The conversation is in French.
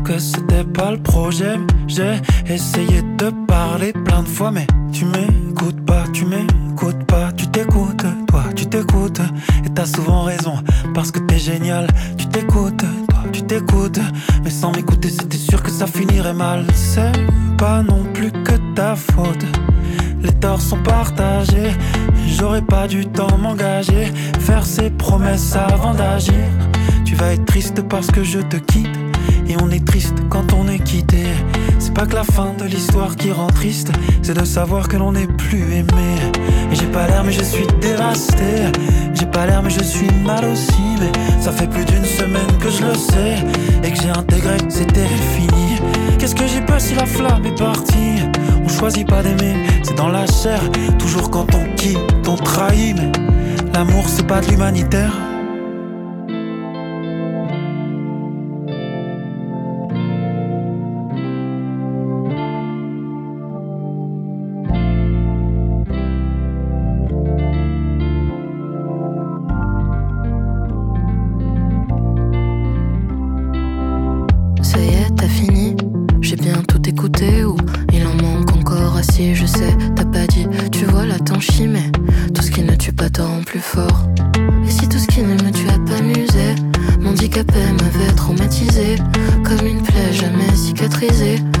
que c'était pas le projet. J'ai essayé de parler plein de fois, mais tu m'écoutes pas, tu m'écoutes pas. Tu t'écoutes, toi, tu t'écoutes. Et t'as souvent raison, parce que t'es génial. Tu t'écoutes, toi, tu t'écoutes. Mais sans m'écouter, c'était sûr que ça finirait mal. C'est pas non plus que ta faute. Les torts sont partagés. J'aurais pas dû tant m'engager, faire ces promesses avant d'agir. Tu vas être triste parce que je te quitte. Et on est triste quand on est quitté. C'est pas que la fin de l'histoire qui rend triste, c'est de savoir que l'on n'est plus aimé. Et j'ai pas l'air mais je suis dévasté. J'ai pas l'air mais je suis mal aussi. Mais ça fait plus d'une semaine que je le sais. Et que j'ai intégré que c'était fini. Qu'est-ce que j'ai peur si la flamme est partie? On choisit pas d'aimer, c'est dans la chair. Toujours quand on quitte, on trahit. Mais l'amour c'est pas de l'humanitaire. Ça y est, t'as fini? J'ai bien tout écouté ou il en manque encore assez, je sais, t'as pas dit. Tu vois là t'en chie, mais tout ce qui ne tue pas te rend plus fort. Et si tout ce qui ne me tue a pas amusé, m'handicapé m'avait traumatisé, comme une plaie jamais cicatrisée.